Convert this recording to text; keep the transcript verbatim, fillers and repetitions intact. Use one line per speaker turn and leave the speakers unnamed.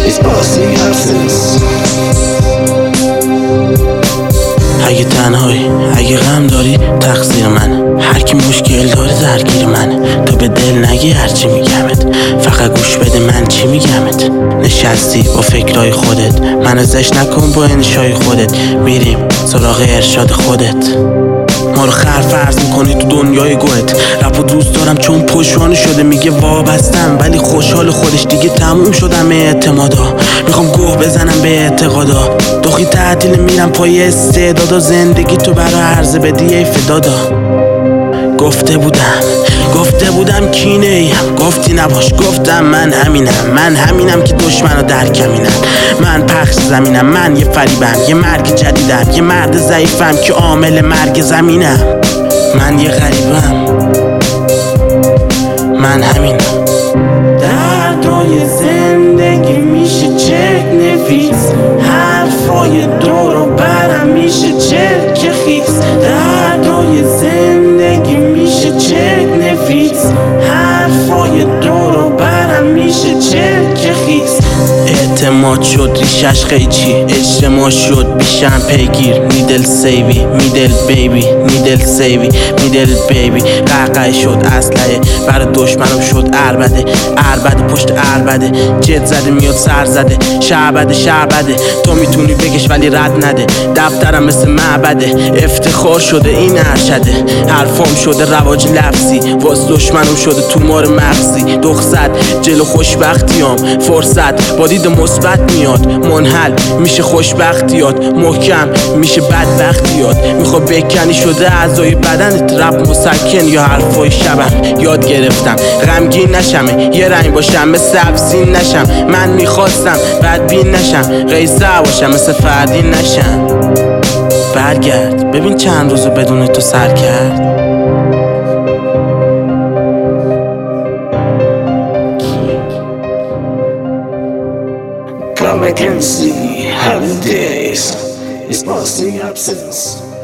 It's bossy absence.
اگه تنهایی، اگه غم داری تقصیر من. هر کی مشکل داره درگیر من. تو به دل نگی هرچی میگمت، فقط گوش بده من چی میگمت. نشستی با فکرای خودت، من ازش نکن با انشای خودت. میریم سراغ ارشاد خودت. ما رو خر فرض میکنی تو دنیای گوهت. رپو دوست دارم چون پشوانه شده، میگه وابستم ولی خوشحال خودش. دیگه تموم شدم اعتمادا، میخوام گوه بزنم به اعتقادا. دخی تعطیل میرم پای استعدادا، زندگی تو برا عرضه بدی ای فدادا. گفته بودم گفته بودم کینه ایم، گفتی نباش گفتم من همینم. من همینم که دشمنو در کمینم. من پخش زمینم، من یه فریبم، یه مرگ جدیدم، یه مرد ضعیفم که عامل مرگ زمینم. من یه غریبم، من همینم. دردای زندگی میشه چک نفیس، حرفای دور و برم میشه چرک خیس. دردای زندگی میشه چک نفیس، حرفای دور و برم میشه چرک خیس. اعتماد شد ریشش قیچی، اجتماع شد بیشم پیگیر. میدل سیوی میدل بیبی میدل سیوی میدل بیبی. قهقه شد اسلحه برای دشمنم شد عربده. عربده پشت عربده، جت زده میاد سر زده. شعبده شعبده تو میتونی بگش ولی رد نده. دفترم مثل معبده، افتخار شده این ارشده. حرفام شده رواج لفظی، واس دشمنم شده تومار مغزی. دخصد جلو خوشبختیام، فرصت با دید مثبت میاد. منحل میشه خوشبختیات، محکم میشه بدبختیات. میخوا بکنی شده اعضای بدنت، رپ مسکن یا حرفای شبم. یاد گرفتم غمگین نشم، یه رنگ باشم مثل افسین نشم. من میخواستم بدبین نشم، قیصر باشم مثل فردین نشم. برگرد ببین چند روزو بدون تو سر کرد.
Come and see how the days. It's bossy absence.